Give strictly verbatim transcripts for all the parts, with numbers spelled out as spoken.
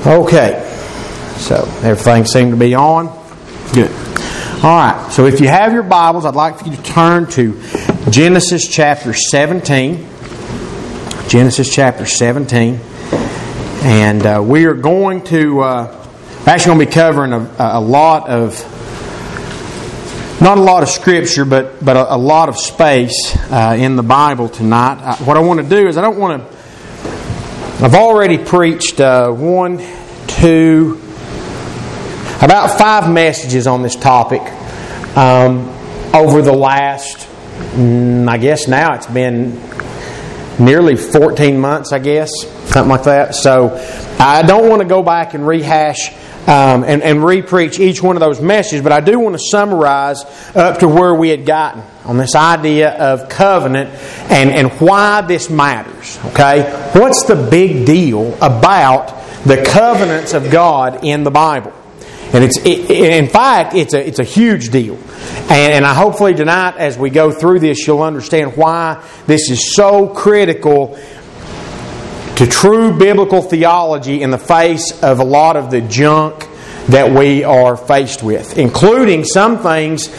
Okay, so everything seemed to be on. Good. All right, so if you have your Bibles, I'd like for you to turn to Genesis chapter seventeen. Genesis chapter seventeen. And uh, we are going to, uh, actually going to be covering a, a lot of, not a lot of Scripture, but, but a, a lot of space uh, in the Bible tonight. I, what I want to do is I don't want to, I've already preached uh, one, two, about five messages on this topic um, over the last, mm, I guess now it's been nearly fourteen months, I guess, something like that. So I don't want to go back and rehash um, and, and re-preach each one of those messages, but I do want to summarize up to where we had gotten on this idea of covenant and, and why this matters. Okay? What's the big deal about the covenants of God in the Bible? And it's it, in fact, it's a it's a huge deal. And, and I hopefully tonight, as we go through this, you'll understand why this is so critical to true biblical theology in the face of a lot of the junk that we are faced with, including some things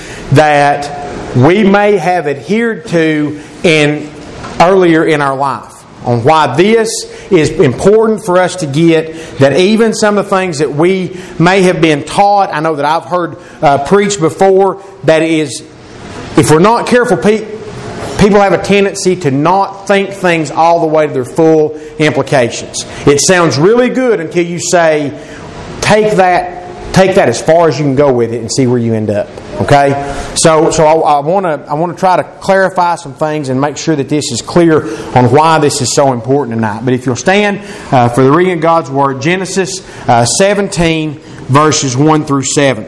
that we may have adhered to in earlier in our life. On why this is important for us to get, that even some of the things that we may have been taught, I know that I've heard uh, preached before, that is, if we're not careful, pe- people have a tendency to not think things all the way to their full implications. It sounds really good until you say, take that, take that as far as you can go with it and see where you end up. Okay, so so I want to I want to try to clarify some things and make sure that this is clear on why this is so important tonight. But if you'll stand uh, for the reading of God's Word, Genesis uh, seventeen, verses one through seven.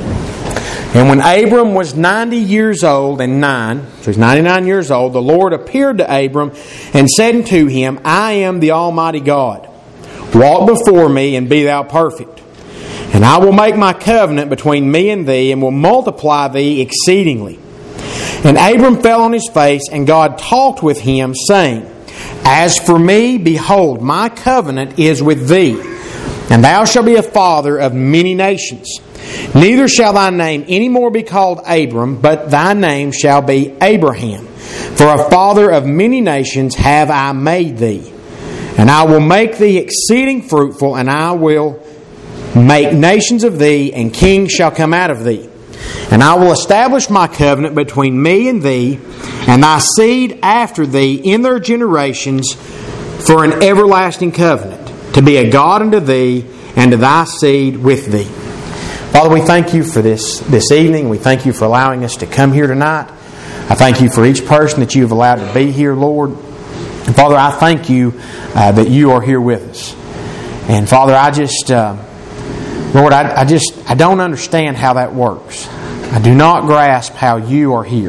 And when Abram was ninety years old and nine, so he's ninety-nine years old, the Lord appeared to Abram and said unto him, I am the Almighty God. Walk before me and be thou perfect. And I will make my covenant between me and thee, and will multiply thee exceedingly. And Abram fell on his face, and God talked with him, saying, As for me, behold, my covenant is with thee, and thou shalt be a father of many nations. Neither shall thy name any more be called Abram, but thy name shall be Abraham. For a father of many nations have I made thee. And I will make thee exceeding fruitful, and I will make nations of thee, and kings shall come out of thee. And I will establish my covenant between me and thee, and thy seed after thee in their generations, for an everlasting covenant, to be a God unto thee, and to thy seed with thee. Father, we thank you for this, this evening. We thank you for allowing us to come here tonight. I thank you for each person that you have allowed to be here, Lord. And Father, I thank you uh, that you are here with us. And Father, I just... Uh, Lord, I, I just, I don't understand how that works. I do not grasp how you are here.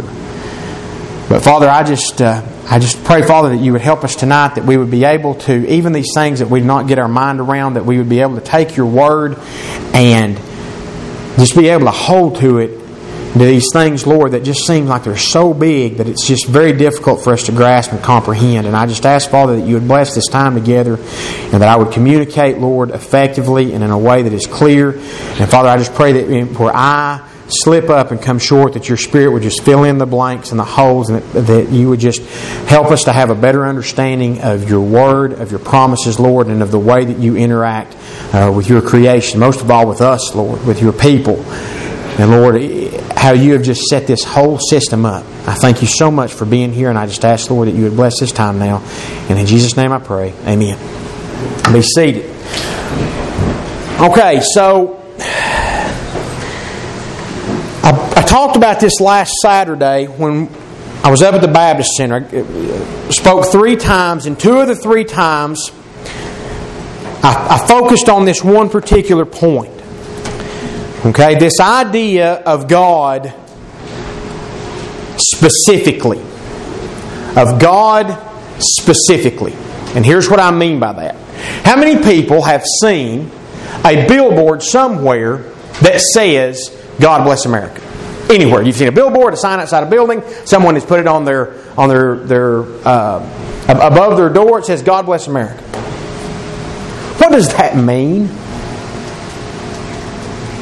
But Father, I just, uh, I just pray, Father, that you would help us tonight, that we would be able to, even these things that we do not get our mind around, that we would be able to take your word and just be able to hold to it, to these things, Lord, that just seem like they're so big that it's just very difficult for us to grasp and comprehend. And I just ask, Father, that you would bless this time together, and that I would communicate, Lord, effectively and in a way that is clear. And Father, I just pray that where I slip up and come short, that your Spirit would just fill in the blanks and the holes, and that, that you would just help us to have a better understanding of your word, of your promises, Lord, and of the way that you interact uh, with your creation. Most of all with us, Lord, with your people. And Lord, how you have just set this whole system up. I thank you so much for being here, and I just ask, Lord, that you would bless this time now. And in Jesus' name I pray. Amen. Be seated. Okay, so I, I talked about this last Saturday when I was up at the Baptist Center. I spoke three times, and two of the three times I, I focused on this one particular point. Okay, this idea of God specifically. Of God specifically. And here's what I mean by that. How many people have seen a billboard somewhere that says, God bless America? Anywhere. You've seen a billboard, a sign outside a building, someone has put it on their on their, their uh, above their door, it says, God bless America. What does that mean?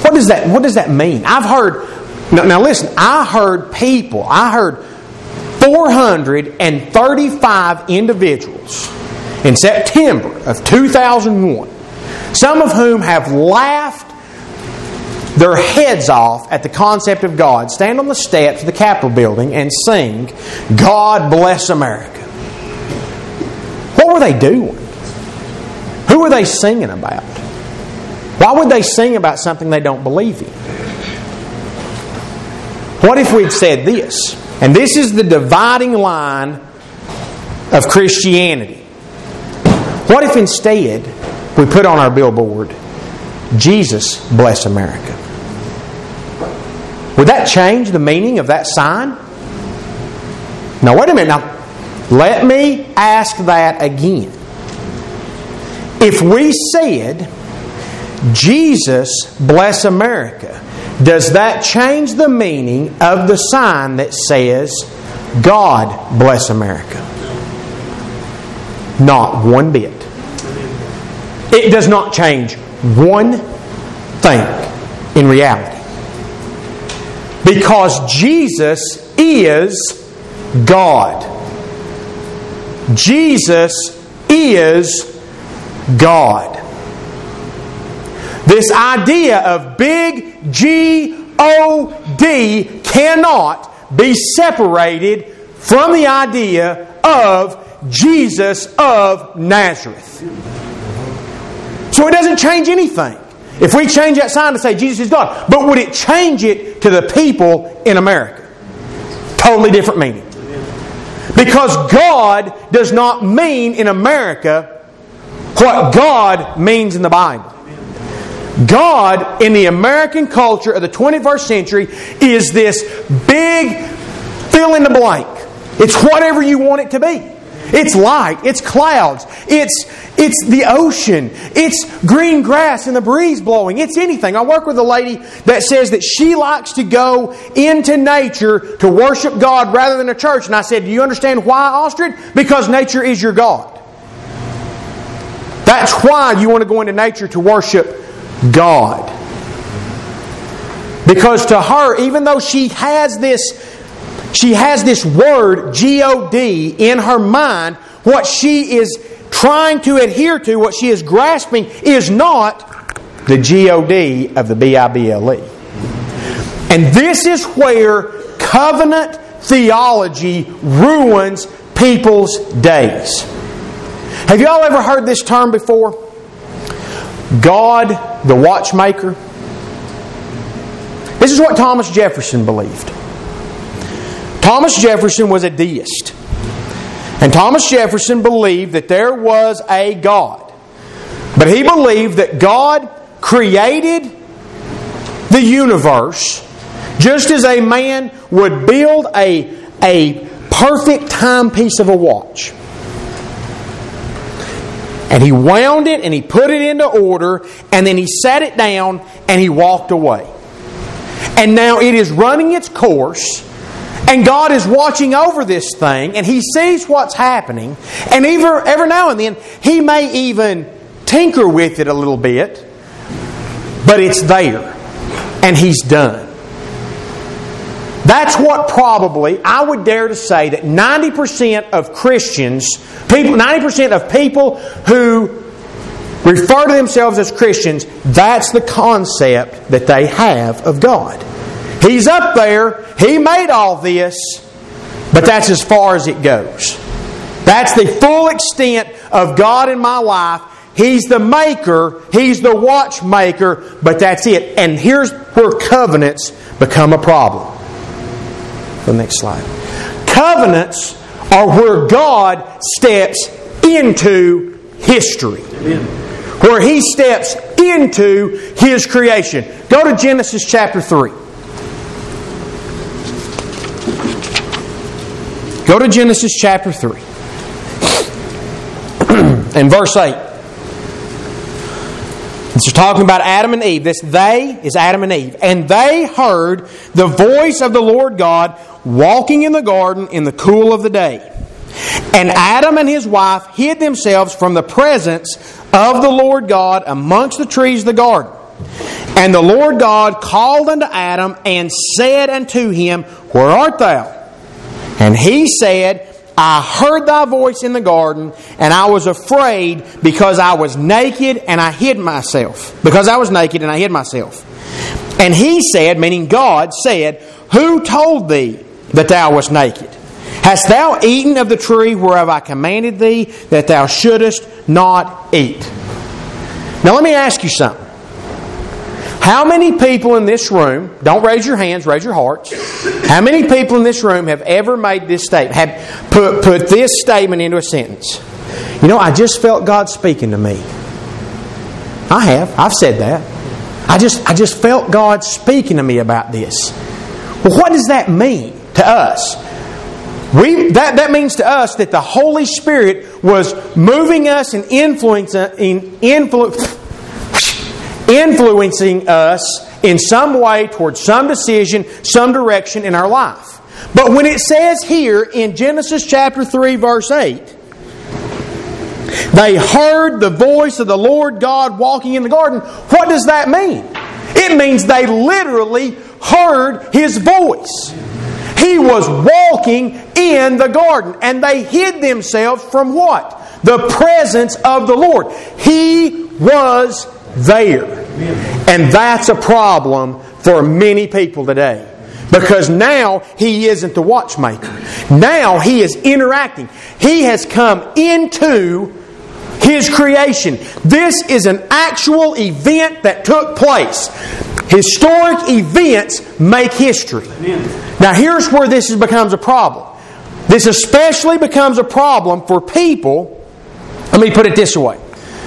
What does that, what does that mean? I've heard, now, now listen, I heard people, I heard four hundred thirty-five individuals in September of two thousand one, some of whom have laughed their heads off at the concept of God, stand on the steps of the Capitol building and sing, "God Bless America." What were they doing? Who were they singing about? Why would they sing about something they don't believe in? What if we'd said this? And this is the dividing line of Christianity. What if instead we put on our billboard, "Jesus Bless America"? Would that change the meaning of that sign? Now wait a minute. Now, let me ask that again. If we said, "Jesus Bless America," does that change the meaning of the sign that says, "God Bless America"? Not one bit. It does not change one thing in reality. Because Jesus is God. Jesus is God. This idea of big G O D cannot be separated from the idea of Jesus of Nazareth. So it doesn't change anything. If we change that sign to say Jesus is God, but would it change it to the people in America? Totally different meaning. Because God does not mean in America what God means in the Bible. God in the American culture of the twenty-first century is this big fill in the blank. It's whatever you want it to be. It's light, it's clouds, it's it's the ocean, it's green grass and the breeze blowing, it's anything. I work with a lady that says that she likes to go into nature to worship God rather than a church. And I said, "Do you understand why, Ostrid? Because nature is your God. That's why you want to go into nature to worship God." Because to her, even though she has this She has this word, G O D, in her mind, what she is trying to adhere to, what she is grasping, is not the G O D of the B I B L E. And this is where covenant theology ruins people's days. Have you all ever heard this term before? God the watchmaker. This is what Thomas Jefferson believed. Thomas Jefferson was a deist. And Thomas Jefferson believed that there was a God. But he believed that God created the universe just as a man would build a, a perfect timepiece of a watch. And he wound it and he put it into order, and then he sat it down and he walked away. And now it is running its course. And God is watching over this thing, and He sees what's happening. And even, every now and then, He may even tinker with it a little bit. But it's there. And He's done. That's what probably, I would dare to say, that ninety percent of Christians, people, ninety percent of people who refer to themselves as Christians, that's the concept that they have of God. He's up there. He made all this. But that's as far as it goes. That's the full extent of God in my life. He's the maker. He's the watchmaker. But that's it. And here's where covenants become a problem. The next slide. Covenants are where God steps into history. Amen. Where He steps into His creation. Go to Genesis chapter three. Go to Genesis chapter three. And verse eight. It's talking about Adam and Eve. This "they" is Adam and Eve. "And they heard the voice of the Lord God walking in the garden in the cool of the day. And Adam and his wife hid themselves from the presence of the Lord God amongst the trees of the garden. And the Lord God called unto Adam and said unto him, Where art thou? And he said, I heard thy voice in the garden, and I was afraid because I was naked and I hid myself. Because I was naked and I hid myself. And he said, meaning God said, Who told thee that thou wast naked? Hast thou eaten of the tree whereof I commanded thee that thou shouldest not eat? Now let me ask you something. How many people in this room, don't raise your hands, raise your hearts. How many people in this room have ever made this statement, have put, put this statement into a sentence? You know, I just felt God speaking to me. I have. I've said that. I just, I just felt God speaking to me about this. Well, what does that mean to us? We, that, that means to us that the Holy Spirit was moving us and influencing, influ, influencing us in some way towards some decision, some direction in our life. But when it says here in Genesis chapter three, verse eight, they heard the voice of the Lord God walking in the garden, what does that mean? It means they literally heard His voice. He was walking in the garden, and they hid themselves from what? The presence of the Lord. He was there. And that's a problem for many people today. Because now He isn't the watchmaker. Now He is interacting. He has come into His creation. This is an actual event that took place. Historic events make history. Now here's where this becomes a problem. This especially becomes a problem for people. Let me put it this way.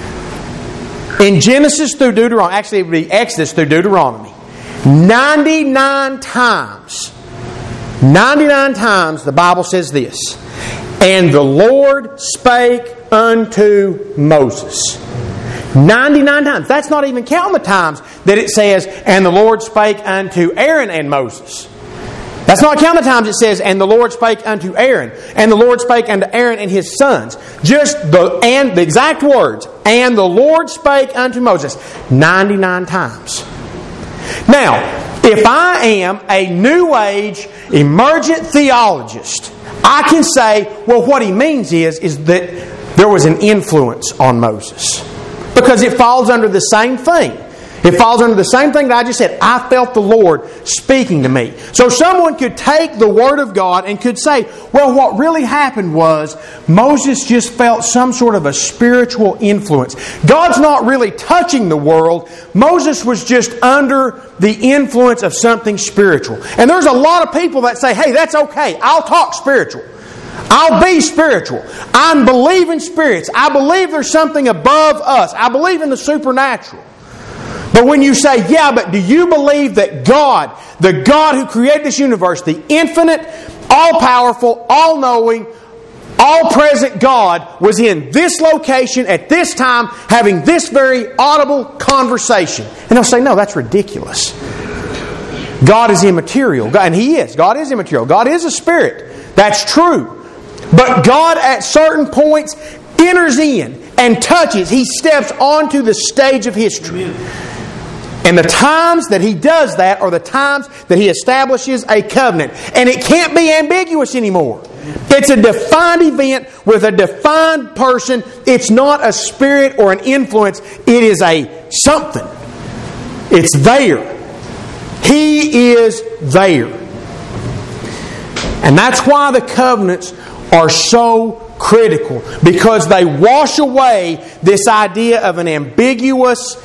In Genesis through Deuteronomy, actually it would be Exodus through Deuteronomy, ninety-nine times, ninety-nine times the Bible says this, and the Lord spake unto Moses. ninety-nine times. That's not even counting the times that it says, and the Lord spake unto Aaron and Moses. That's not counting the times it says, and the Lord spake unto Aaron, and the Lord spake unto Aaron and his sons. Just the and the exact words, and the Lord spake unto Moses, ninety-nine times. Now, if I am a New Age emergent theologist, I can say, well, what he means is, is that there was an influence on Moses. Because it falls under the same thing. It falls under the same thing that I just said. I felt the Lord speaking to me. So someone could take the Word of God and could say, well, what really happened was Moses just felt some sort of a spiritual influence. God's not really touching the world. Moses was just under the influence of something spiritual. And there's a lot of people that say, hey, that's okay. I'll talk spiritual. I'll be spiritual. I believe in spirits. I believe there's something above us. I believe in the supernatural. But when you say, yeah, but do you believe that God, the God who created this universe, the infinite, all-powerful, all-knowing, all-present God was in this location at this time having this very audible conversation? And they'll say, no, that's ridiculous. God is immaterial. And He is. God is immaterial. God is a spirit. That's true. But God at certain points enters in and touches. He steps onto the stage of history. Amen. And the times that He does that are the times that He establishes a covenant. And it can't be ambiguous anymore. It's a defined event with a defined person. It's not a spirit or an influence. It is a something. It's there. He is there. And that's why the covenants are so critical. Because they wash away this idea of an ambiguous,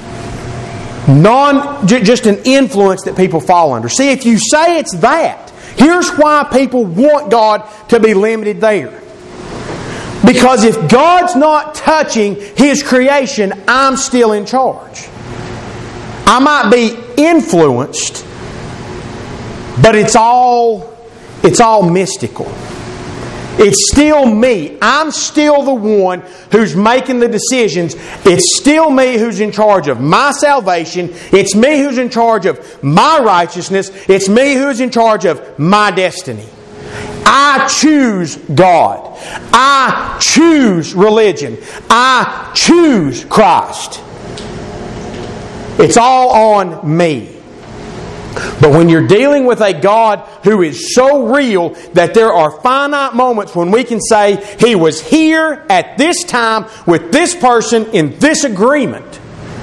non, just an influence that people fall under. See, if you say it's that, here's why people want God to be limited there. Because if God's not touching His creation, I'm still in charge. I might be influenced, but it's all, it's all mystical. It's still me. I'm still the one who's making the decisions. It's still me who's in charge of my salvation. It's me who's in charge of my righteousness. It's me who's in charge of my destiny. I choose God. I choose religion. I choose Christ. It's all on me. But when you're dealing with a God who is so real that there are finite moments when we can say, He was here at this time with this person in this agreement.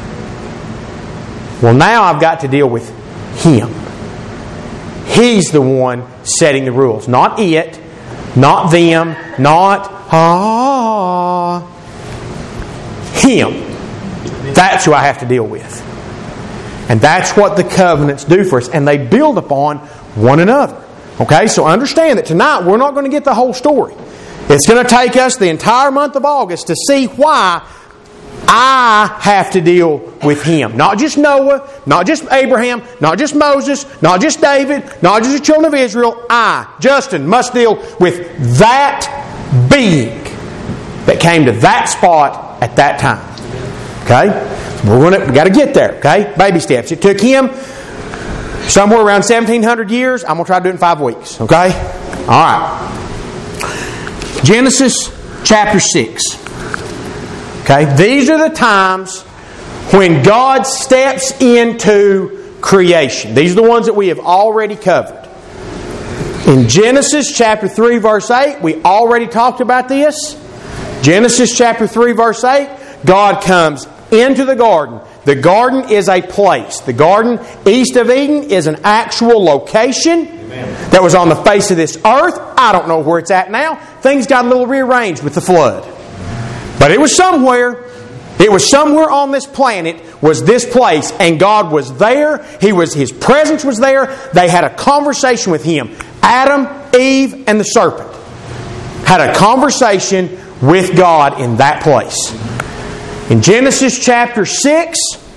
Well, now I've got to deal with Him. He's the one setting the rules. Not it, not them, not ah. Him. That's who I have to deal with. And that's what the covenants do for us. And they build upon one another. Okay, so understand that tonight we're not going to get the whole story. It's going to take us the entire month of August to see why I have to deal with Him. Not just Noah, not just Abraham, not just Moses, not just David, not just the children of Israel. I, Justin, must deal with that being that came to that spot at that time. Okay? We're gonna, we got to get there, okay? Baby steps. It took him somewhere around seventeen hundred years. I'm going to try to do it in five weeks, okay? All right. Genesis chapter six. Okay? These are the times when God steps into creation. These are the ones that we have already covered. In Genesis chapter three, verse eight, we already talked about this. Genesis chapter three, verse eight, God comes into the garden. The garden is a place. The garden east of Eden is an actual location. Amen. That was on the face of this earth. I don't know where it's at now. Things got a little rearranged with the flood. But it was somewhere. It was somewhere on this planet was this place, and God was there. He was His presence was there. They had a conversation with Him. Adam, Eve, and the serpent had a conversation with God in that place. In Genesis chapter six,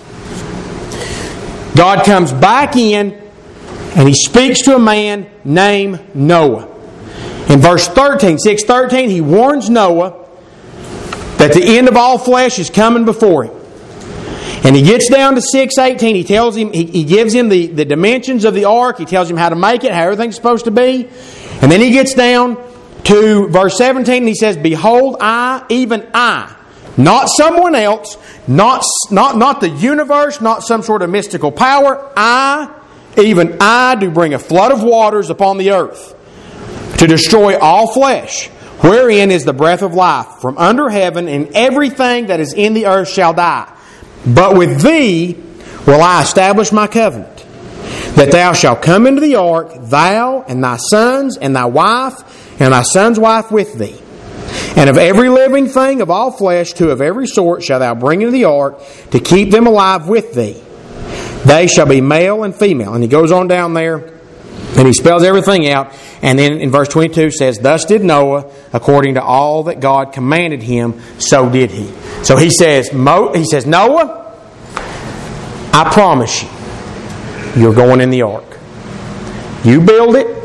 God comes back in and He speaks to a man named Noah. In verse thirteen, six thirteen, He warns Noah that the end of all flesh is coming before him. And he gets down to six eighteen, he tells him, he, he gives him the, the dimensions of the ark, he tells him how to make it, how everything's supposed to be. And then he gets down to verse seventeen and he says, Behold, I, even I, not someone else, not, not, not the universe, not some sort of mystical power. I, even I, do bring a flood of waters upon the earth to destroy all flesh, wherein is the breath of life. From under heaven, and everything that is in the earth shall die. But with thee will I establish my covenant, that thou shalt come into the ark, thou and thy sons and thy wife, and thy son's wife with thee. And of every living thing of all flesh, two of every sort, shalt thou bring into the ark, to keep them alive with thee. They shall be male and female. And he goes on down there, and he spells everything out. And then in verse twenty-two says, Thus did Noah, according to all that God commanded him, so did he. So he says, Mo, he says, Noah, I promise you, you're going in the ark. You build it.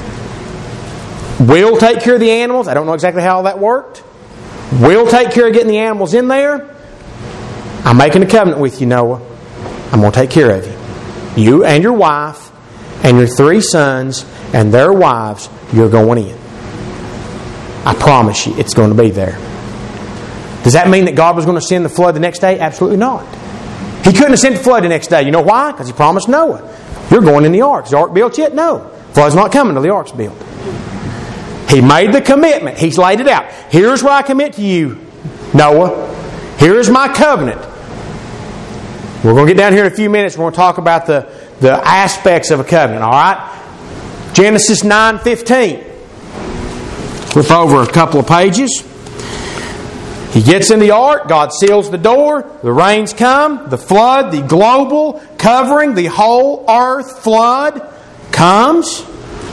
We'll take care of the animals. I don't know exactly how that worked. We'll take care of getting the animals in there. I'm making a covenant with you, Noah. I'm going to take care of you. You and your wife and your three sons and their wives, you're going in. I promise you, it's going to be there. Does that mean that God was going to send the flood the next day? Absolutely not. He couldn't have sent the flood the next day. You know why? Because He promised Noah, you're going in the ark. Is the ark built yet? No. Flood's not coming until the ark's built. He made the commitment. He's laid it out. Here's what I commit to you, Noah. Here is my covenant. We're going to get down here in a few minutes. We're going to talk about the, the aspects of a covenant. All right? Genesis nine fifteen. Flip over a couple of pages. He gets in the ark. God seals the door. The rains come. The flood, the global covering, the whole earth flood comes.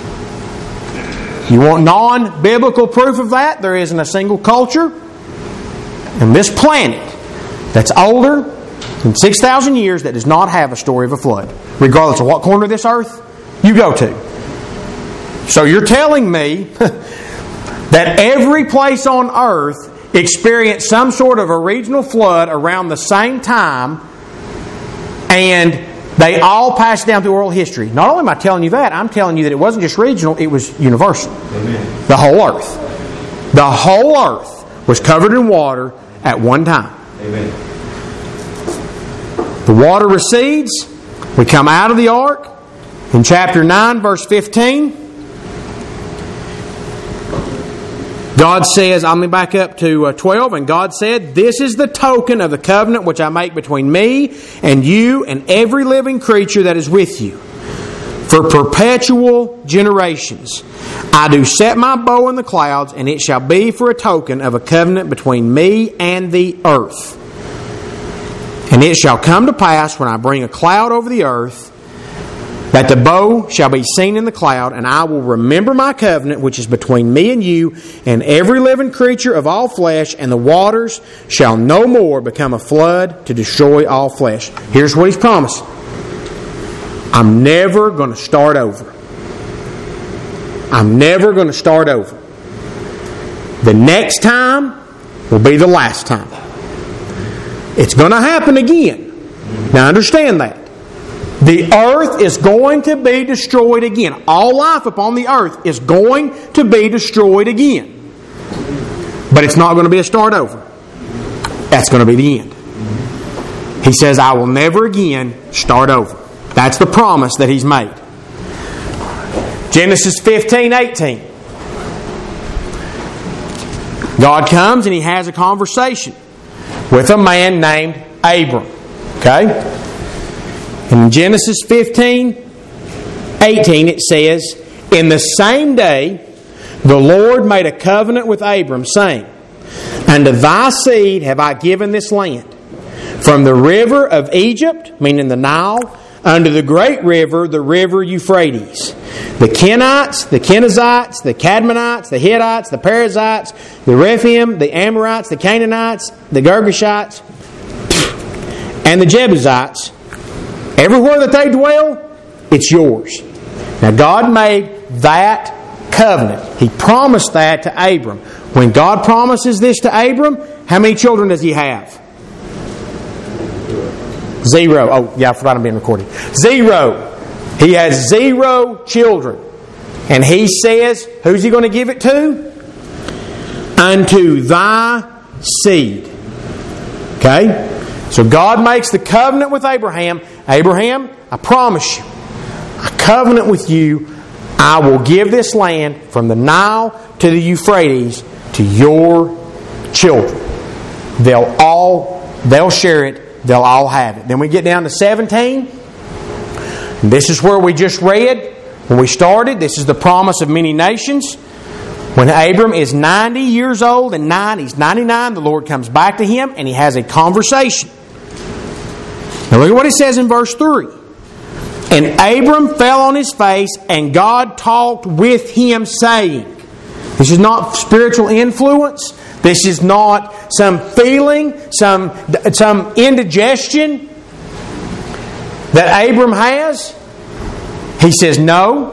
You want non-biblical proof of that? There isn't a single culture on this planet that's older than six thousand years that does not have a story of a flood, regardless of what corner of this earth you go to. So you're telling me that every place on earth experienced some sort of a regional flood around the same time, and they all passed down through oral history. Not only am I telling you that, I'm telling you that it wasn't just regional, it was universal. Amen. The whole earth. The whole earth was covered in water at one time. Amen. The water recedes. We come out of the ark. In chapter nine, verse fifteen, God says, I'm going to back up to uh, twelve, and God said, "This is the token of the covenant which I make between me and you and every living creature that is with you. For perpetual generations, I do set my bow in the clouds, and it shall be for a token of a covenant between me and the earth. And it shall come to pass when I bring a cloud over the earth, that the bow shall be seen in the cloud, and I will remember my covenant which is between me and you and every living creature of all flesh, and the waters shall no more become a flood to destroy all flesh." Here's what He's promised. I'm never going to start over. I'm never going to start over. The next time will be the last time. It's going to happen again. Now understand that. The earth is going to be destroyed again. All life upon the earth is going to be destroyed again. But it's not going to be a start over. That's going to be the end. He says, I will never again start over. That's the promise that He's made. Genesis fifteen eighteen. God comes and He has a conversation with a man named Abram. Okay? In Genesis fifteen eighteen it says, "In the same day the Lord made a covenant with Abram, saying, Unto thy seed have I given this land, from the river of Egypt," meaning the Nile, "unto the great river, the river Euphrates. The Kenites, the Kenizzites, the Cadmonites, the Hittites, the Perizzites, the Rephaim, the Amorites, the Canaanites, the Girgashites, and the Jebusites. Everywhere that they dwell, it's yours." Now God made that covenant. He promised that to Abram. When God promises this to Abram, how many children does he have? Zero. Oh, yeah, I forgot I'm being recorded. Zero. He has zero children. And He says, who's He going to give it to? Unto thy seed. Okay? So God makes the covenant with Abraham. Abraham, I promise you, I covenant with you, I will give this land from the Nile to the Euphrates to your children. They'll all, they'll share it, they'll all have it. Then we get down to seventeen. And this is where we just read, when we started, this is the promise of many nations. When Abram is ninety years old and nine, he's ninety-nine, the Lord comes back to him and He has a conversation. Now look at what He says in verse three. "And Abram fell on his face, and God talked with him, saying," this is not spiritual influence. This is not some feeling, some, some indigestion that Abram has. He says, "No,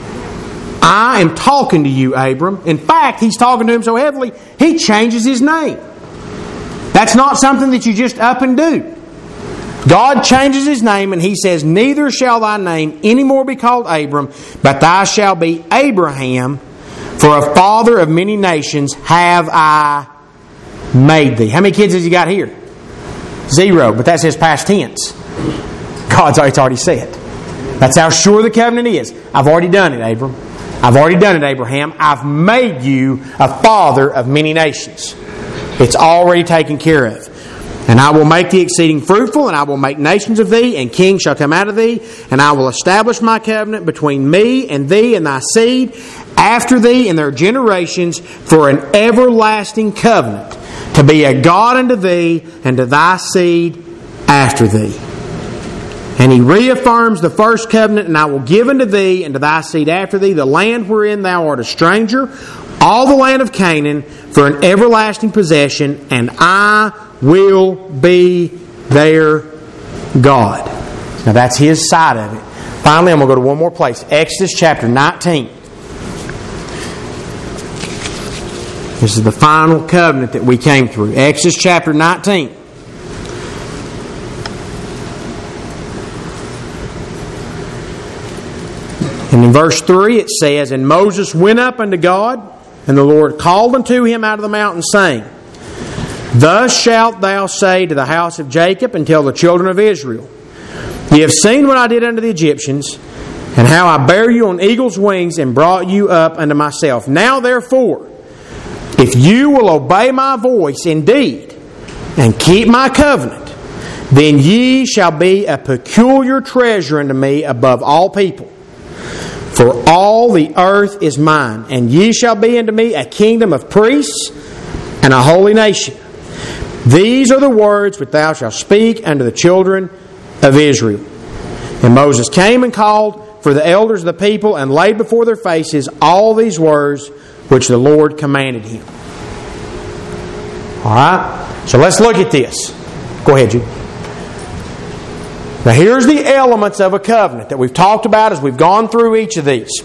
I am talking to you, Abram." In fact, He's talking to him so heavily, He changes his name. That's not something that you just up and do. God changes His name and He says, "Neither shall thy name any more be called Abram, but thou shalt be Abraham, for a father of many nations have I made thee." How many kids has He got here? Zero, but that's His past tense. God's already said. That's how sure the covenant is. I've already done it, Abram. I've already done it, Abraham. I've made you a father of many nations. It's already taken care of. "And I will make thee exceeding fruitful, and I will make nations of thee, and kings shall come out of thee. And I will establish my covenant between me and thee and thy seed after thee in their generations for an everlasting covenant, to be a God unto thee and to thy seed after thee." And He reaffirms the first covenant, "And I will give unto thee and to thy seed after thee the land wherein thou art a stranger, all the land of Canaan, for an everlasting possession, and I will be their God." Now that's His side of it. Finally, I'm going to go to one more place. Exodus chapter nineteen. This is the final covenant that we came through. Exodus chapter nineteen. And in verse three it says, "And Moses went up unto God, and the Lord called unto him out of the mountain, saying, Thus shalt thou say to the house of Jacob and tell the children of Israel, Ye have seen what I did unto the Egyptians, and how I bare you on eagle's wings and brought you up unto myself. Now therefore, if you will obey my voice indeed, and keep my covenant, then ye shall be a peculiar treasure unto me above all people. For all the earth is mine, and ye shall be unto me a kingdom of priests and a holy nation. These are the words which thou shalt speak unto the children of Israel. And Moses came and called for the elders of the people and laid before their faces all these words which the Lord commanded him. All right? So let's look at this. Go ahead, Jude. Now here's the elements of a covenant that we've talked about as we've gone through each of these.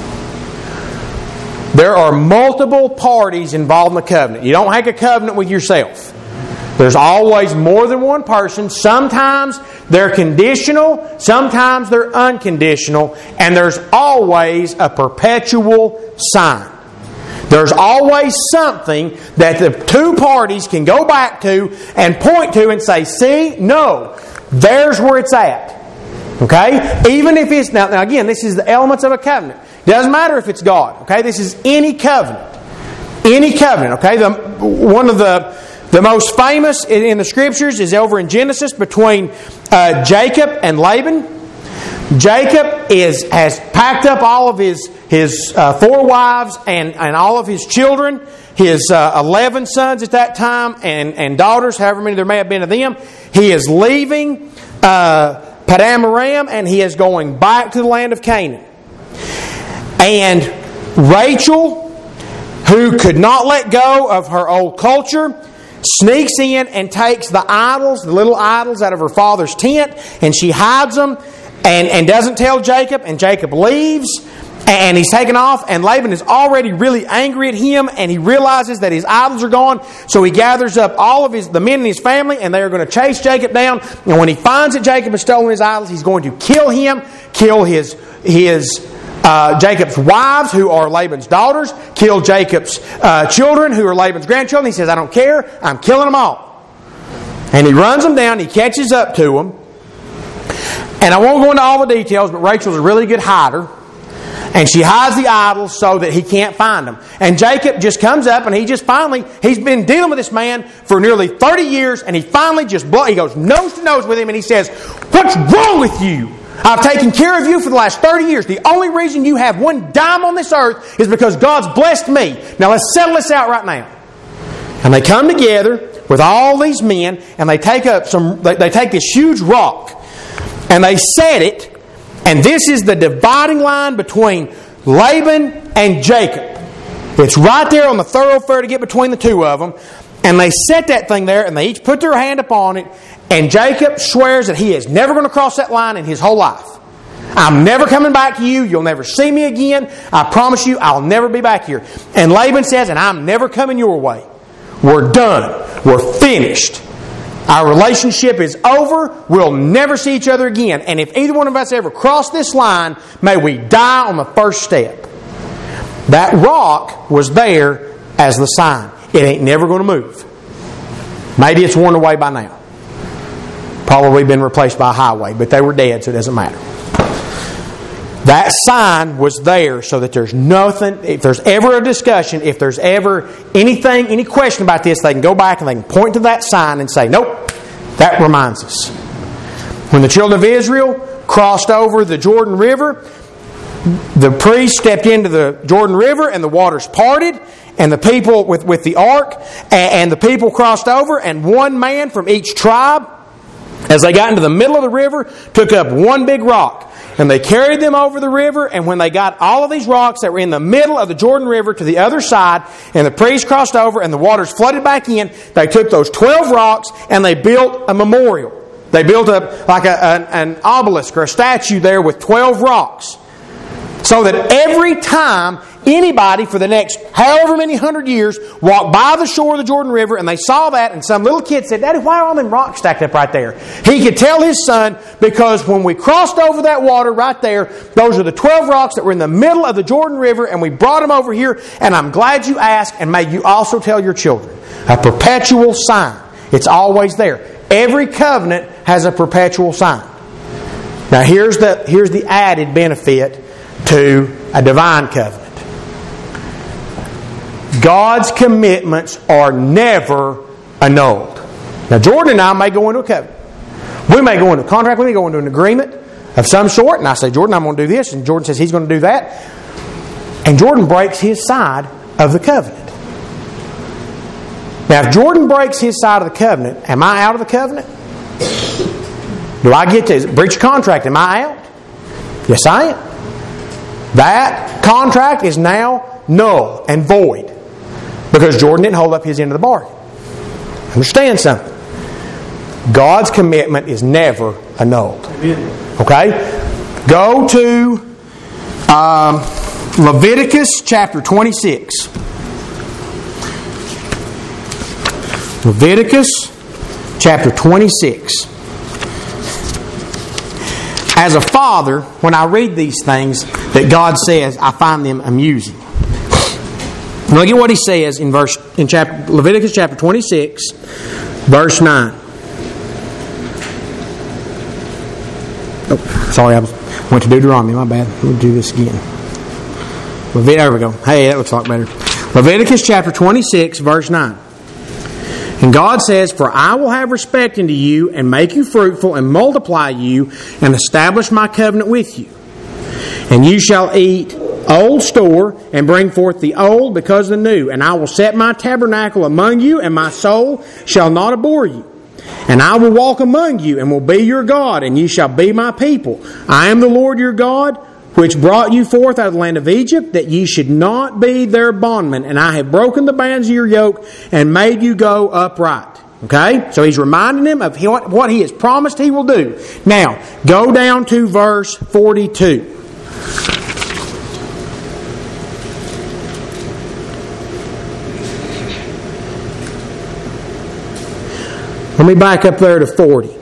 There are multiple parties involved in the covenant. You don't make a covenant with yourself. There's always more than one person. Sometimes they're conditional, sometimes they're unconditional, and there's always a perpetual sign. There's always something that the two parties can go back to and point to and say, see, no, there's where it's at. Okay? Even if it's, now, now again, this is the elements of a covenant. Doesn't matter if it's God. Okay? This is any covenant. Any covenant. Okay? The, one of the The most famous in the Scriptures is over in Genesis between uh, Jacob and Laban. Jacob is has packed up all of his his uh, four wives and, and all of his children, his uh, eleven sons at that time, and, and daughters, however many there may have been of them. He is leaving uh, Paddan Aram, and he is going back to the land of Canaan. And Rachel, who could not let go of her old culture, sneaks in and takes the idols, the little idols out of her father's tent, and she hides them and, and doesn't tell Jacob, and Jacob leaves and he's taken off, and Laban is already really angry at him, and he realizes that his idols are gone, so he gathers up all of his the men in his family, and they are going to chase Jacob down, and when he finds that Jacob has stolen his idols, he's going to kill him, kill his his Uh, Jacob's wives, who are Laban's daughters, kill Jacob's uh, children, who are Laban's grandchildren. He says, I don't care, I'm killing them all. And he runs them down, he catches up to them. And I won't go into all the details, but Rachel's a really good hider. And she hides the idols so that he can't find them. And Jacob just comes up and he just finally, he's been dealing with this man for nearly thirty years, and he finally just, blow, he goes nose to nose with him, and he says, what's wrong with you? I've taken care of you for the last thirty years. The only reason you have one dime on this earth is because God's blessed me. Now let's settle this out right now. And they come together with all these men, and they take up some. They, they take this huge rock, and they set it. And this is the dividing line between Laban and Jacob. It's right there on the thoroughfare to get between the two of them. And they set that thing there, and they each put their hand upon it. And Jacob swears that he is never going to cross that line in his whole life. I'm never coming back to you. You'll never see me again. I promise you, I'll never be back here. And Laban says, and I'm never coming your way. We're done. We're finished. Our relationship is over. We'll never see each other again. And if either one of us ever cross this line, may we die on the first step. That rock was there as the sign. It ain't never going to move. Maybe it's worn away by now. Probably been replaced by a highway, but they were dead, so it doesn't matter. That sign was there so that there's nothing, if there's ever a discussion, if there's ever anything, any question about this, they can go back and they can point to that sign and say, nope, that reminds us. When the children of Israel crossed over the Jordan River, the priest stepped into the Jordan River and the waters parted, and the people with, with the ark, and, and the people crossed over, and one man from each tribe, as they got into the middle of the river, took up one big rock. And they carried them over the river, and when they got all of these rocks that were in the middle of the Jordan River to the other side, and the priest crossed over and the waters flooded back in, they took those twelve rocks and they built a memorial. They built a like a, an, an obelisk or a statue there with twelve rocks. So that every time anybody for the next however many hundred years walked by the shore of the Jordan River and they saw that, and some little kid said, Daddy, why are all them rocks stacked up right there? He could tell his son, because when we crossed over that water right there, those are the twelve rocks that were in the middle of the Jordan River, and we brought them over here, and I'm glad you asked, and may you also tell your children. A perpetual sign. It's always there. Every covenant has a perpetual sign. Now here's the, here's the added benefit to a divine covenant. God's commitments are never annulled. Now Jordan and I may go into a covenant. We may go into a contract, we may go into an agreement of some sort, and I say, Jordan, I'm going to do this, and Jordan says he's going to do that. And Jordan breaks his side of the covenant. Now if Jordan breaks his side of the covenant, am I out of the covenant? Do I get to breach a contract? Am I out? Yes, I am. That contract is now null and void because Jordan didn't hold up his end of the bargain. Understand something. God's commitment is never annulled. Okay? Go to um, Leviticus chapter twenty-six. Leviticus chapter twenty-six. As a father, when I read these things that God says, I find them amusing. Look at what He says in verse in chapter Leviticus chapter twenty-six, verse nine. Oh, sorry, I was, went to Deuteronomy. My bad. Let me do this again. Levit- there we go. Hey, that looks a lot better. Leviticus chapter twenty-six, verse nine. And God says, For I will have respect unto you, and make you fruitful, and multiply you, and establish my covenant with you. And you shall eat old store, and bring forth the old because of the new. And I will set my tabernacle among you, and my soul shall not abhor you. And I will walk among you, and will be your God, and ye shall be my people. I am the Lord your God, which brought you forth out of the land of Egypt, that ye should not be their bondmen. And I have broken the bands of your yoke, and made you go upright. Okay? So He's reminding them of what He has promised He will do. Now, go down to verse forty-two. Let me back up there to forty.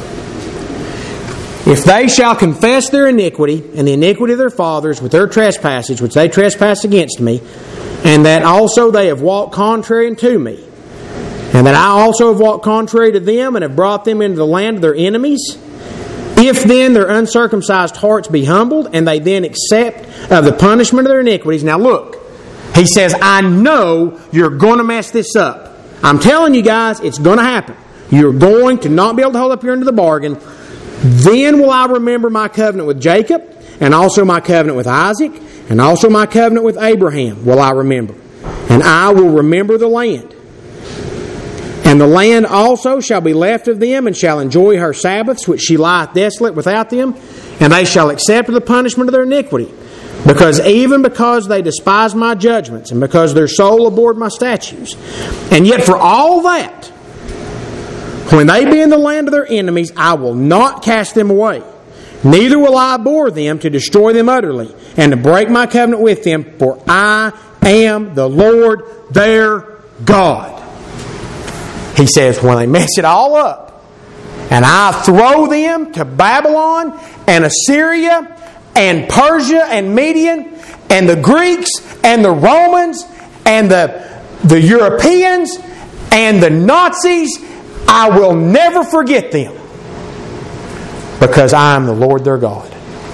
If they shall confess their iniquity and the iniquity of their fathers with their trespasses, which they trespass against me, and that also they have walked contrary unto me, and that I also have walked contrary to them, and have brought them into the land of their enemies, if then their uncircumcised hearts be humbled, and they then accept of the punishment of their iniquities. Now look, He says, I know you're going to mess this up. I'm telling you guys, it's going to happen. You're going to not be able to hold up your end of the bargain. Then will I remember my covenant with Jacob, and also my covenant with Isaac, and also my covenant with Abraham will I remember. And I will remember the land. And the land also shall be left of them, and shall enjoy her Sabbaths, which she lieth desolate without them. And they shall accept the punishment of their iniquity. Because even because they despise my judgments, and because their soul abhorred my statutes. And yet for all that, when they be in the land of their enemies, I will not cast them away. Neither will I abhor them to destroy them utterly, and to break my covenant with them, for I am the Lord their God. He says, when they mess it all up, and I throw them to Babylon, and Assyria, and Persia, and Median, and the Greeks, and the Romans, and the, the Europeans, and the Nazis, I will never forget them, because I am the Lord their God.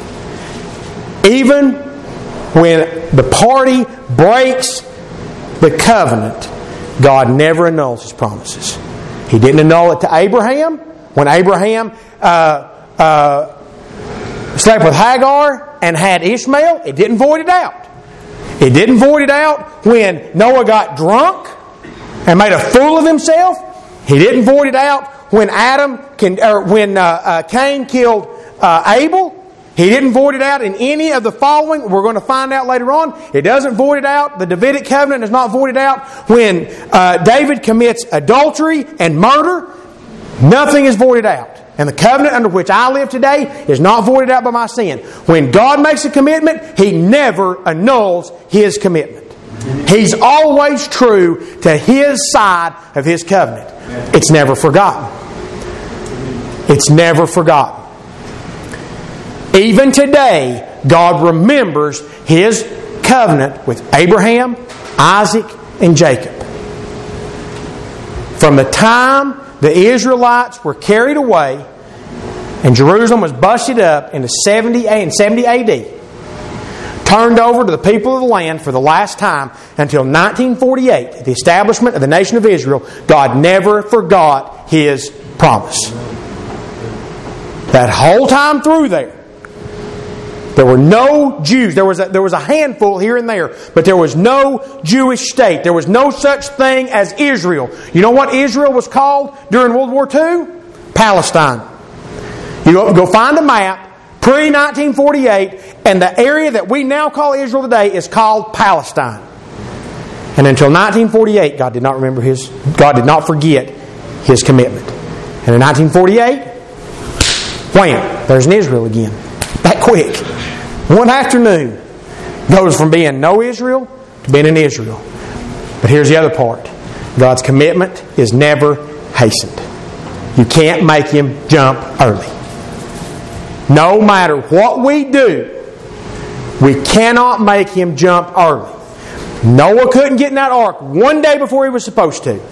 Even when the party breaks the covenant, God never annuls His promises. He didn't annul it to Abraham. When Abraham uh, uh, slept with Hagar and had Ishmael, it didn't void it out. It didn't void it out when Noah got drunk and made a fool of himself. He didn't void it out when Adam can, or when uh, uh, Cain killed uh, Abel. He didn't void it out in any of the following. We're going to find out later on. It doesn't void it out. The Davidic covenant is not voided out when uh, David commits adultery and murder. Nothing is voided out. And the covenant under which I live today is not voided out by my sin. When God makes a commitment, He never annuls His commitment. He's always true to His side of His covenant. It's never forgotten. It's never forgotten. Even today, God remembers His covenant with Abraham, Isaac, and Jacob. From the time the Israelites were carried away and Jerusalem was busted up into seventy A D, turned over to the people of the land for the last time until nineteen forty-eight, the establishment of the nation of Israel, God never forgot His promise. That whole time through there, there were no Jews. There was a, there was a handful here and there, but there was no Jewish state. There was no such thing as Israel. You know what Israel was called during World War Two? Palestine. You go, go find a map, pre nineteen forty-eight, and the area that we now call Israel today is called Palestine. And until nineteen forty-eight, God did not remember His, God did not forget His commitment. And in nineteen forty-eight, wham, there's an Israel again. That quick. One afternoon goes from being no Israel to being an Israel. But here's the other part. God's commitment is never hastened. You can't make Him jump early. No matter what we do, we cannot make Him jump early. Noah couldn't get in that ark one day before he was supposed to.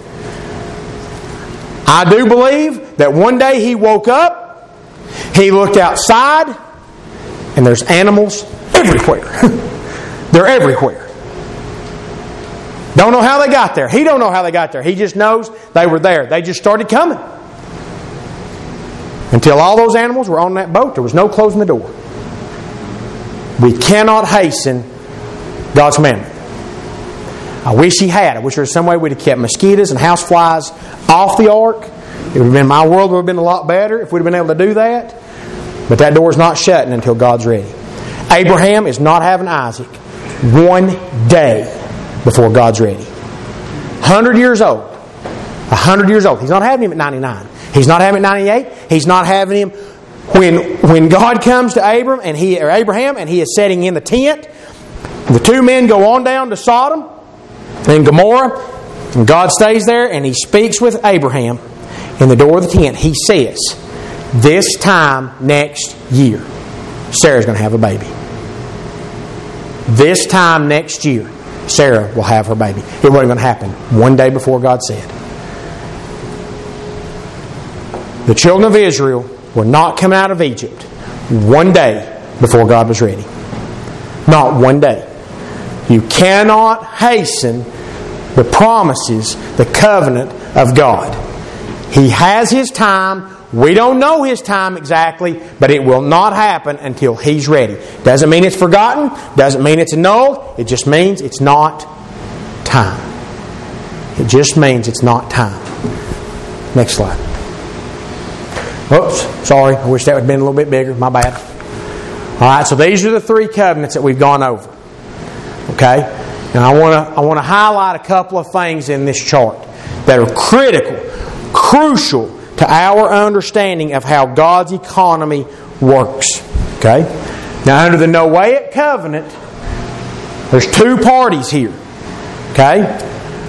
I do believe that one day he woke up, he looked outside, and there's animals everywhere. They're everywhere. Don't know how they got there. He don't know how they got there. He just knows they were there. They just started coming. Until all those animals were on that boat, there was no closing the door. We cannot hasten God's commandment. I wish He had. I wish there was some way we'd have kept mosquitoes and houseflies off the ark. It would have been, my world would have been a lot better if we'd have been able to do that. But that door's not shutting until God's ready. Abraham is not having Isaac one day before God's ready. one hundred years old. one hundred years old. He's not having him at ninety-nine. He's not having him at ninety-eight. He's not having him when when God comes to Abram and he or Abraham and he is setting in the tent. The two men go on down to Sodom and Gomorrah, and God stays there and He speaks with Abraham in the door of the tent. He says, this time next year, Sarah's going to have a baby. This time next year, Sarah will have her baby. It wasn't going to happen one day before God said. The children of Israel were not coming out of Egypt one day before God was ready. Not one day. You cannot hasten the promises, the covenant of God. He has His time. We don't know His time exactly, but it will not happen until He's ready. Doesn't mean it's forgotten. Doesn't mean it's annulled. It just means it's not time. It just means it's not time. Next slide. Oops, sorry. I wish that would have been a little bit bigger. My bad. All right, so these are the three covenants that we've gone over. Okay? Now I want to I want to highlight a couple of things in this chart that are critical, crucial to our understanding of how God's economy works. Okay? Now under the Noahic covenant, there's two parties here. Okay?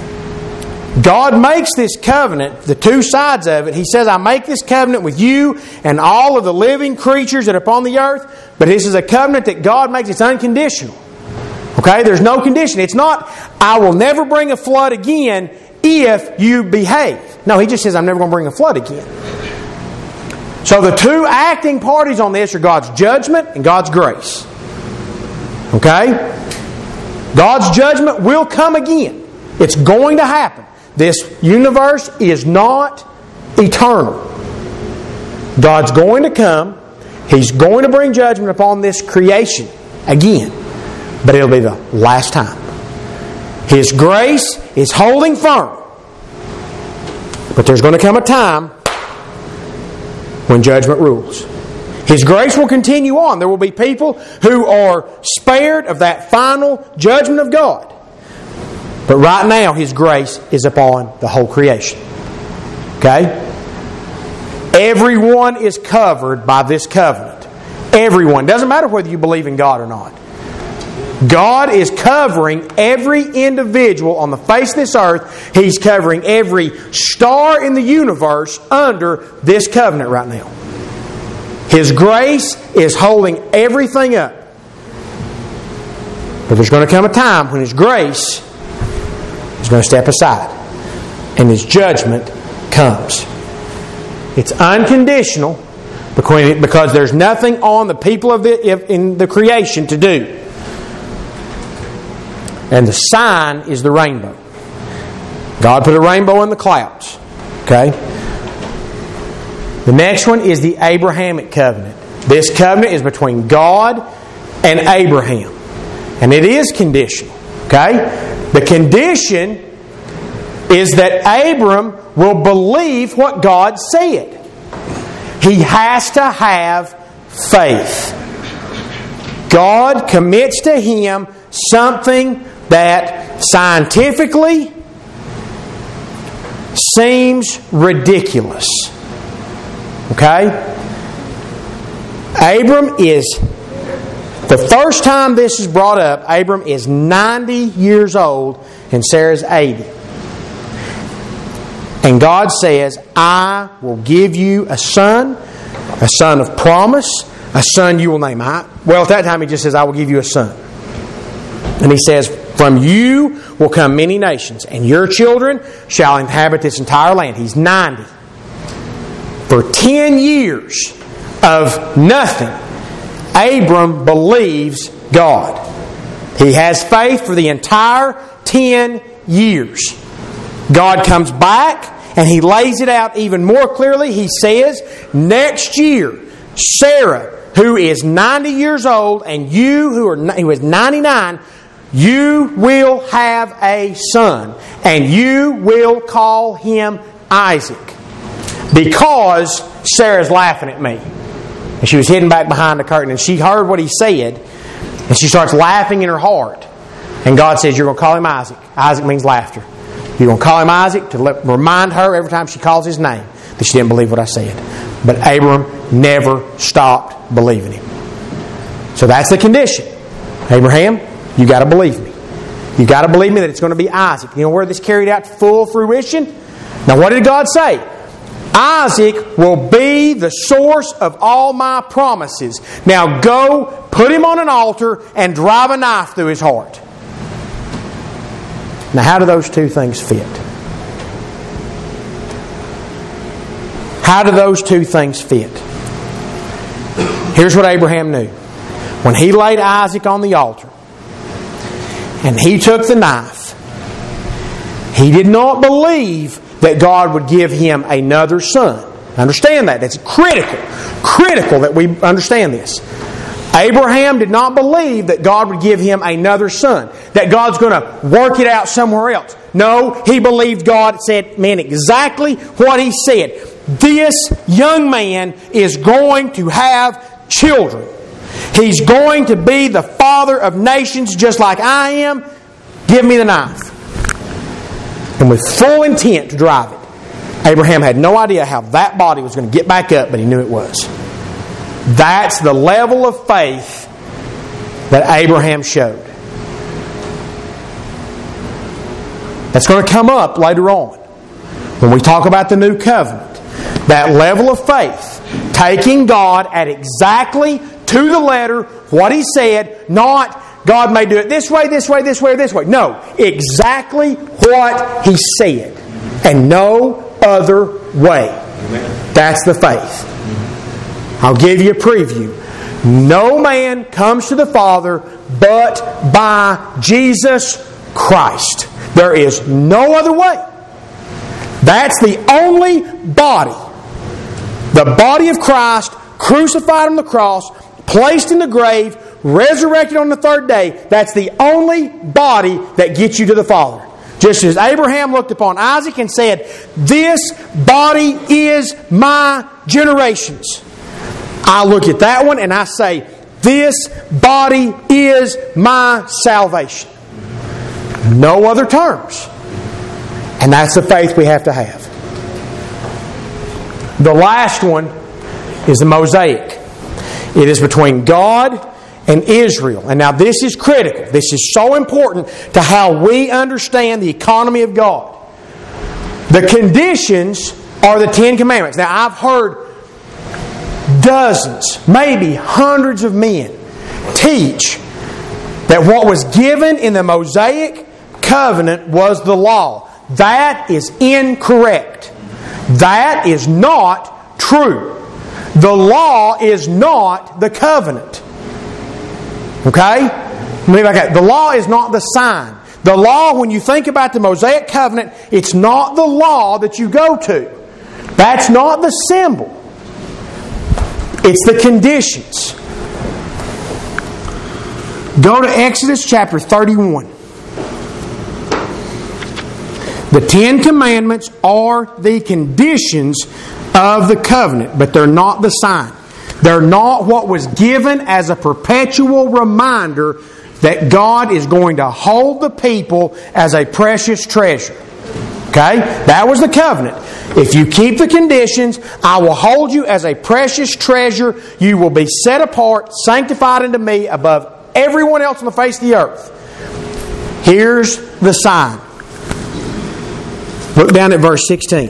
God makes this covenant, the two sides of it. He says, I make this covenant with you and all of the living creatures that are upon the earth. But this is a covenant that God makes. It's unconditional. Okay? There's no condition. It's not, I will never bring a flood again if you behave. No, He just says, I'm never going to bring a flood again. So the two acting parties on this are God's judgment and God's grace. Okay? God's judgment will come again. It's going to happen. This universe is not eternal. God's going to come. He's going to bring judgment upon this creation again. But it'll be the last time. His grace is holding firm. But there's going to come a time when judgment rules. His grace will continue on. There will be people who are spared of that final judgment of God. But right now, His grace is upon the whole creation. Okay? Everyone is covered by this covenant. Everyone. Doesn't matter whether you believe in God or not. God is covering every individual on the face of this earth. He's covering every star in the universe under this covenant right now. His grace is holding everything up. But there's going to come a time when His grace is going to step aside. and His judgment comes. It's unconditional because there's nothing on the people of the, in the creation to do. And the sign is the rainbow. God put a rainbow in the clouds. Okay? The next one is the Abrahamic covenant. This covenant is between God and Abraham. And it is conditional. Okay? The condition is that Abram will believe what God said. He has to have faith. God commits to him something that scientifically seems ridiculous. Okay? Abram is, the first time this is brought up, Abram is ninety years old and Sarah's eighty. And God says, I will give you a son, a son of promise, a son you will name. I, well, at that time He just says, I will give you a son. And He says, from you will come many nations, and your children shall inhabit this entire land. He's ninety. For ten years of nothing, Abram believes God. He has faith for the entire ten years. God comes back and He lays it out even more clearly. He says, next year, Sarah, who is ninety years old, and you who are who is ninety-nine, you will have a son, and you will call him Isaac. Because Sarah's laughing at me. And she was hidden back behind the curtain, and she heard what he said, and she starts laughing in her heart. And God says, you're going to call him Isaac. Isaac means laughter. You're going to call him Isaac to let, remind her every time she calls his name that she didn't believe what I said. But Abram never stopped believing him. So that's the condition. Abraham, you got to believe me. You got to believe me that it's going to be Isaac. You know where this carried out to full fruition? Now what did God say? Isaac will be the source of all my promises. Now go, put him on an altar, and drive a knife through his heart. Now how do those two things fit? How do those two things fit? Here's what Abraham knew. When he laid Isaac on the altar, and he took the knife, he did not believe that God would give him another son. Understand that. That's critical. Critical that we understand this. Abraham did not believe that God would give him another son. That God's going to work it out somewhere else. No, he believed God said, man, exactly what He said. This young man is going to have children. He's going to be the father of nations just like I am. Give me the knife. And with full intent to drive it, Abraham had no idea how that body was going to get back up, but he knew it was. That's the level of faith that Abraham showed. That's going to come up later on when we talk about the new covenant. That level of faith, taking God at exactly to the letter what He said, not God may do it this way, this way, this way, or this way. No, exactly what He said, and no other way. That's the faith. I'll give you a preview. No man comes to the Father but by Jesus Christ. There is no other way. That's the only body. The body of Christ, crucified on the cross, placed in the grave, resurrected on the third day. That's the only body that gets you to the Father. Just as Abraham looked upon Isaac and said, this body is my generations. I look at that one and I say, this body is my salvation. No other terms. And that's the faith we have to have. The last one is the Mosaic. It is between God and Israel. And now this is critical. This is so important to how we understand the economy of God. The conditions are the Ten Commandments. Now I've heard dozens, maybe hundreds of men teach that what was given in the Mosaic covenant was the law. That is incorrect. That is not true. The law is not the covenant. Okay? Let me back up. The law is not the sign. The law, when you think about the Mosaic covenant, it's not the law that you go to. That's not the symbol. It's the conditions. Go to Exodus chapter thirty-one. The Ten Commandments are the conditions of the covenant, but they're not the sign. They're not what was given as a perpetual reminder that God is going to hold the people as a precious treasure. Okay? That was the covenant. If you keep the conditions, I will hold you as a precious treasure. You will be set apart, sanctified unto me above everyone else on the face of the earth. Here's the sign. Look down at verse sixteen.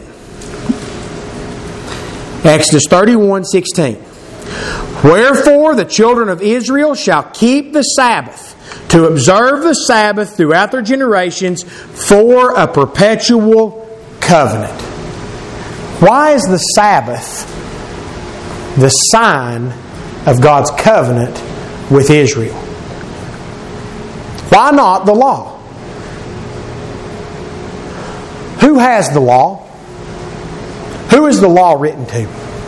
Exodus thirty-one, sixteen. Wherefore the children of Israel shall keep the Sabbath, to observe the Sabbath throughout their generations for a perpetual covenant. Why is the Sabbath the sign of God's covenant with Israel? Why not the law? Who has the law? Who is the law written to?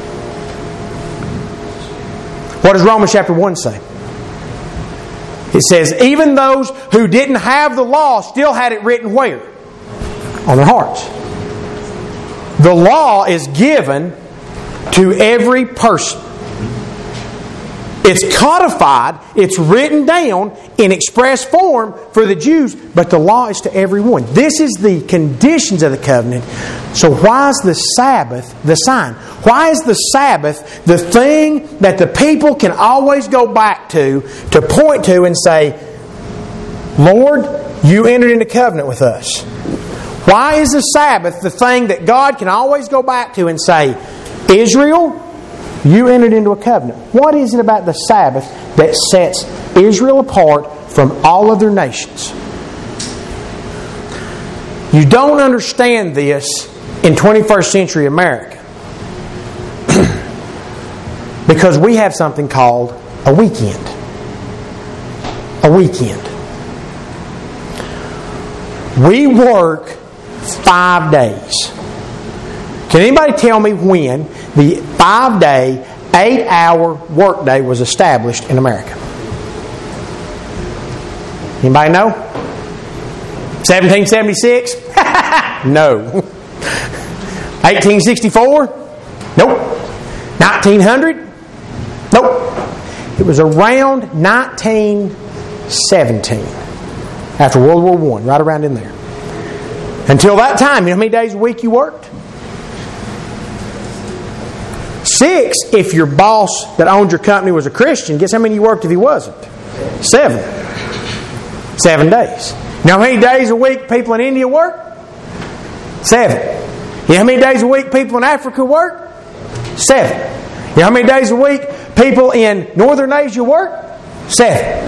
What does Romans chapter one say? It says, even those who didn't have the law still had it written where? On their hearts. The law is given to every person. It's codified, it's written down in express form for the Jews, but the law is to everyone. This is the conditions of the covenant. So why is the Sabbath the sign? Why is the Sabbath the thing that the people can always go back to, to point to and say, Lord, you entered into covenant with us? Why is the Sabbath the thing that God can always go back to and say, Israel, you entered into a covenant? What is it about the Sabbath that sets Israel apart from all other nations? You don't understand this in twenty-first century America because we have something called a weekend. A weekend. We work five days. Can anybody tell me when the five-day, eight-hour workday was established in America? Anybody know? seventeen seventy-six? No. eighteen sixty-four? Nope. nineteen hundred? Nope. It was around nineteen seventeen, after World War One, right around in there. Until that time, you know how many days a week you worked? Six, if your boss that owned your company was a Christian. Guess how many you worked if he wasn't? Seven. Seven days. You know how many days a week people in India work? Seven. You know how many days a week people in Africa work? Seven. You know how many days a week people in Northern Asia work? Seven.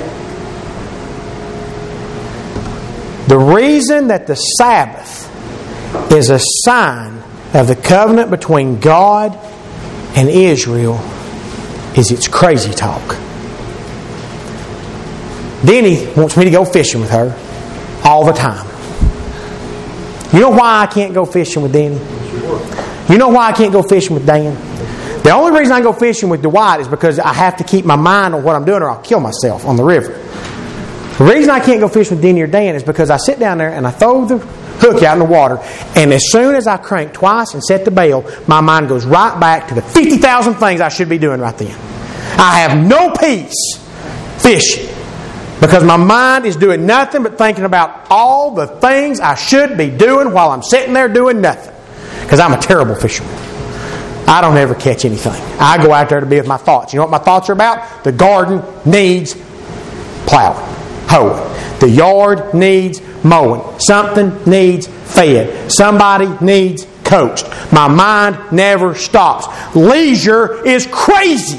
The reason that the Sabbath is a sign of the covenant between God and Israel is it's crazy talk. Denny wants me to go fishing with her all the time. You know why I can't go fishing with Denny? You know why I can't go fishing with Dan? The only reason I go fishing with Dwight is because I have to keep my mind on what I'm doing or I'll kill myself on the river. The reason I can't go fishing with Denny or Dan is because I sit down there and I throw the hook out in the water, and as soon as I crank twice and set the bail, my mind goes right back to the fifty thousand things I should be doing right then. I have no peace fishing because my mind is doing nothing but thinking about all the things I should be doing while I'm sitting there doing nothing. Because I'm a terrible fisherman. I don't ever catch anything. I go out there to be with my thoughts. You know what my thoughts are about? The garden needs plowing, hoeing. The yard needs mowing. Something needs fed. Somebody needs coached. My mind never stops. Leisure is crazy.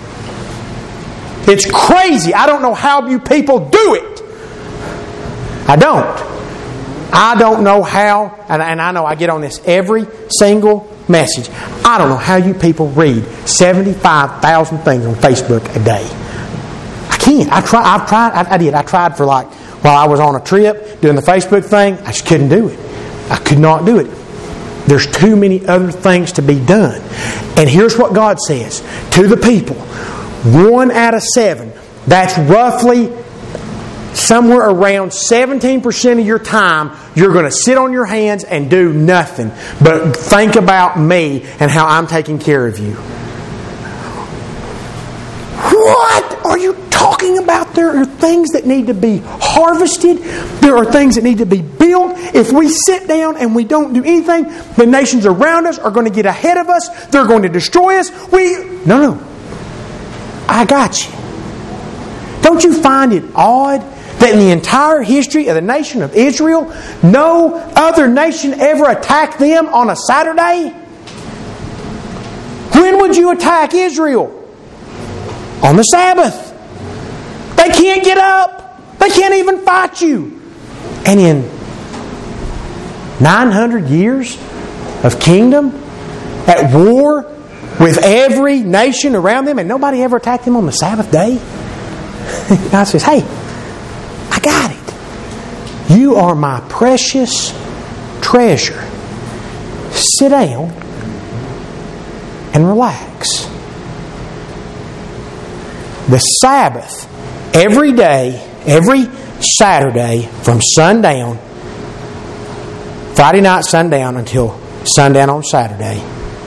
It's crazy. I don't know how you people do it. I don't. I don't know how, and, and I know I get on this every single message. I don't know how you people read seventy-five thousand things on Facebook a day. I can't. I try. I've tried. I, I did. I tried for like while I was on a trip doing the Facebook thing. I just couldn't do it. I could not do it. There's too many other things to be done. And here's what God says to the people: one out of seven. That's roughly somewhere around seventeen percent of your time, you're going to sit on your hands and do nothing but think about me and how I'm taking care of you. What are you talking about? There are things that need to be harvested. There are things that need to be built. If we sit down and we don't do anything, the nations around us are going to get ahead of us. They're going to destroy us. We No, no. I got you. Don't you find it odd that in the entire history of the nation of Israel, no other nation ever attacked them on a Saturday? When would you attack Israel? On the Sabbath. They can't get up. They can't even fight you. And in nine hundred years of kingdom, at war with every nation around them, and nobody ever attacked them on the Sabbath day? God says, hey, I got it. You are my precious treasure. Sit down and relax. The Sabbath, every day, every Saturday from sundown, Friday night sundown until sundown on Saturday,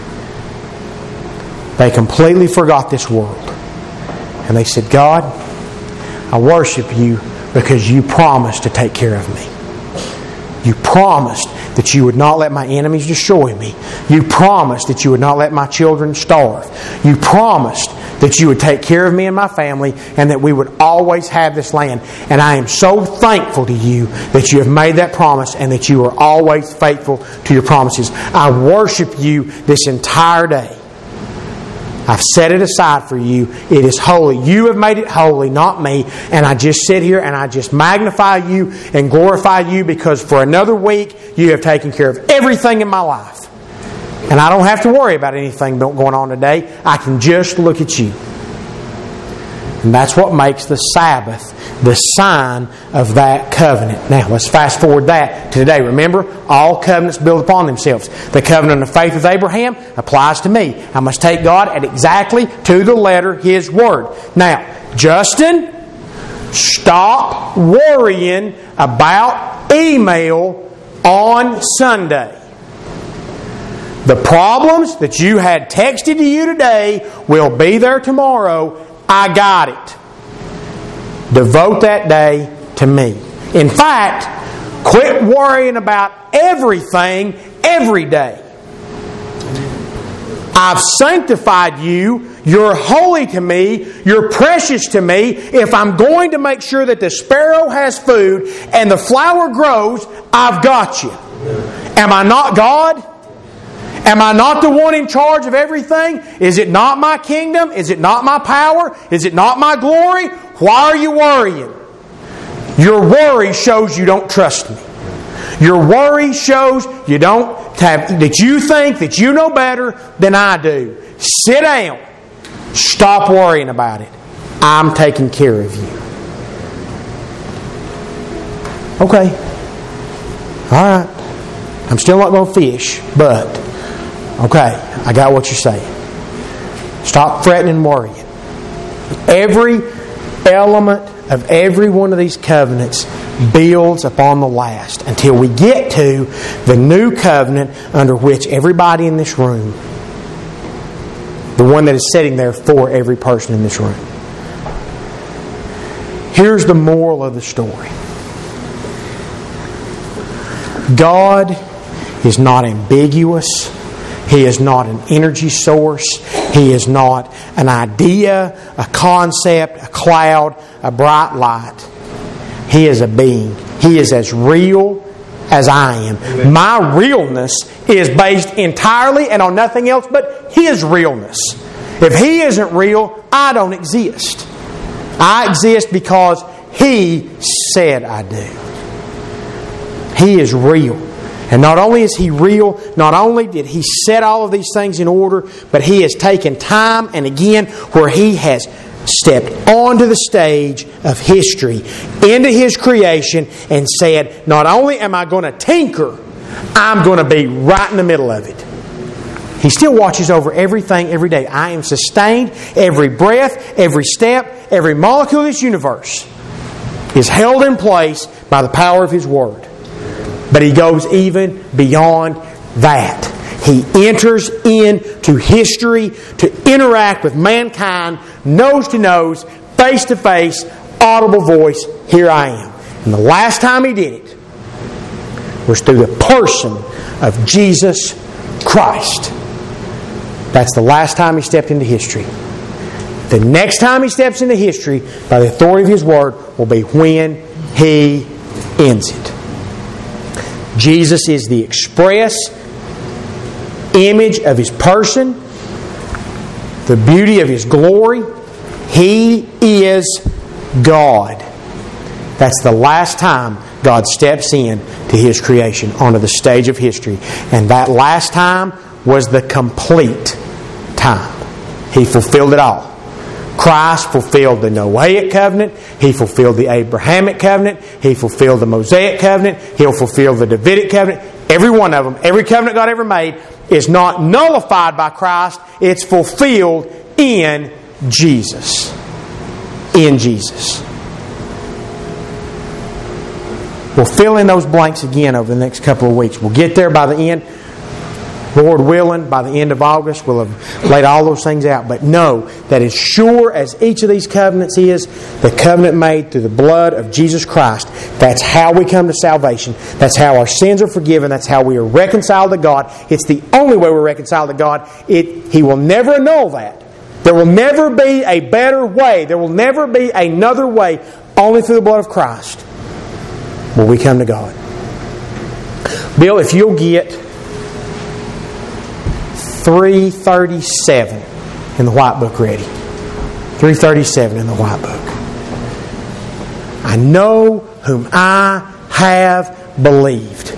they completely forgot this world. And they said, God, I worship you because you promised to take care of me. You promised that you would not let my enemies destroy me. You promised that you would not let my children starve. You promised that you would take care of me and my family and that we would always have this land. And I am so thankful to you that you have made that promise and that you are always faithful to your promises. I worship you this entire day. I've set it aside for you. It is holy. You have made it holy, not me. And I just sit here and I just magnify you and glorify you because for another week you have taken care of everything in my life. And I don't have to worry about anything going on today. I can just look at you. And that's what makes the Sabbath the sign of that covenant. Now, let's fast forward that to today. Remember, all covenants build upon themselves. The covenant of faith with Abraham applies to me. I must take God at exactly to the letter His Word. Now, Justin, stop worrying about email on Sunday. The problems that you had texted to you today will be there tomorrow. I got it. Devote that day to me. In fact, quit worrying about everything every day. I've sanctified you. You're holy to me. You're precious to me. If I'm going to make sure that the sparrow has food and the flower grows, I've got you. Am I not God? Am I not the one in charge of everything? Is it not my kingdom? Is it not my power? Is it not my glory? Why are you worrying? Your worry shows you don't trust me. Your worry shows you don't have, that you think that you know better than I do. Sit down. Stop worrying about it. I'm taking care of you. Okay. All right. I'm still not going to fish, but okay, I got what you're saying. Stop fretting and worrying. Every element of every one of these covenants builds upon the last until we get to the new covenant under which everybody in this room, the one that is sitting there for every person in this room. Here's the moral of the story. God is not ambiguous. He is not an energy source. He is not an idea, a concept, a cloud, a bright light. He is a being. He is as real as I am. Amen. My realness is based entirely and on nothing else but His realness. If He isn't real, I don't exist. I exist because He said I do. He is real. And not only is He real, not only did He set all of these things in order, but He has taken time and again where He has stepped onto the stage of history, into His creation, and said, not only am I going to tinker, I'm going to be right in the middle of it. He still watches over everything every day. I am sustained. Every breath, every step, every molecule of this universe is held in place by the power of His Word. But He goes even beyond that. He enters into history to interact with mankind, nose to nose, face to face, audible voice, here I am. And the last time He did it was through the person of Jesus Christ. That's the last time He stepped into history. The next time He steps into history, by the authority of His Word, will be when He ends it. Jesus is the express image of His person, the beauty of His glory. He is God. That's the last time God steps in to His creation, onto the stage of history. And that last time was the complete time. He fulfilled it all. Christ fulfilled the Noahic covenant. He fulfilled the Abrahamic covenant. He fulfilled the Mosaic covenant. He'll fulfill the Davidic covenant. Every one of them, every covenant God ever made, is not nullified by Christ. It's fulfilled in Jesus. In Jesus. We'll fill in those blanks again over the next couple of weeks. We'll get there by the end. Lord willing, by the end of August, we'll have laid all those things out. But know that as sure as each of these covenants is, the covenant made through the blood of Jesus Christ, that's how we come to salvation. That's how our sins are forgiven. That's how we are reconciled to God. It's the only way we're reconciled to God. It, He will never annul that. There will never be a better way. There will never be another way. Only through the blood of Christ will we come to God. Bill, if you'll get three thirty-seven in the white book ready. three thirty-seven in the white book. I know whom I have believed.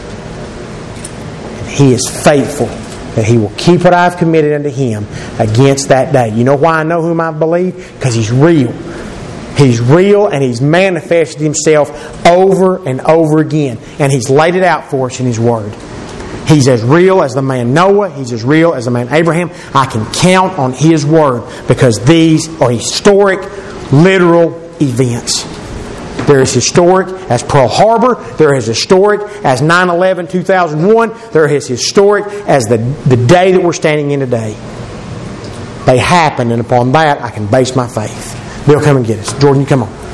And He is faithful that He will keep what I have committed unto Him against that day. You know why I know whom I believe? Because He's real. He's real and He's manifested Himself over and over again. And He's laid it out for us in His Word. He's as real as the man Noah. He's as real as the man Abraham. I can count on His Word because these are historic, literal events. They're as historic as Pearl Harbor. They're as historic as nine eleven two thousand one. They're as historic as the, the day that we're standing in today. They happen, and upon that I can base my faith. Bill, come and get us. Jordan, you come on.